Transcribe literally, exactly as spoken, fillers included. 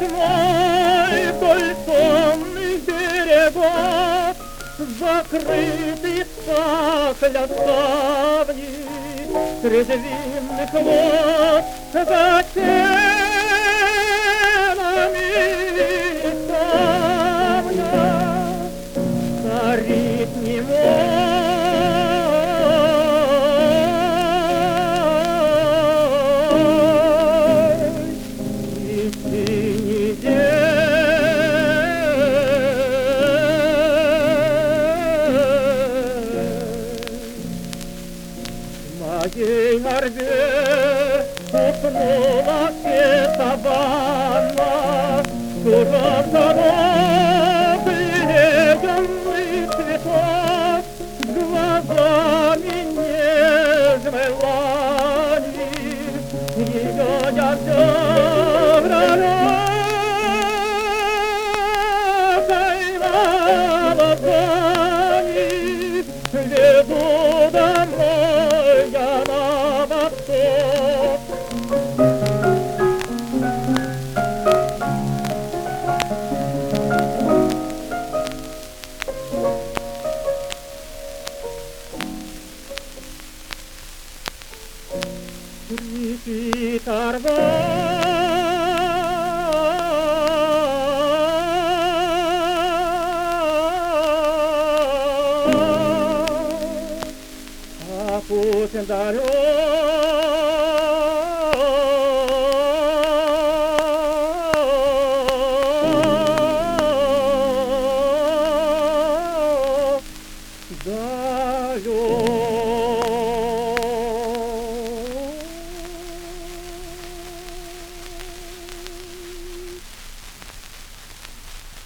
мой вдоль сонных берегов, закрытых сахля ставни, среди винных вод за стенами ставня царит немой. В моей орбе уснула светована, Кураторов легенный цветок, глазами нежной лани. Ее я все пророкой на ладони веду домой я на восток. Кричит орва, а путь далек, далек.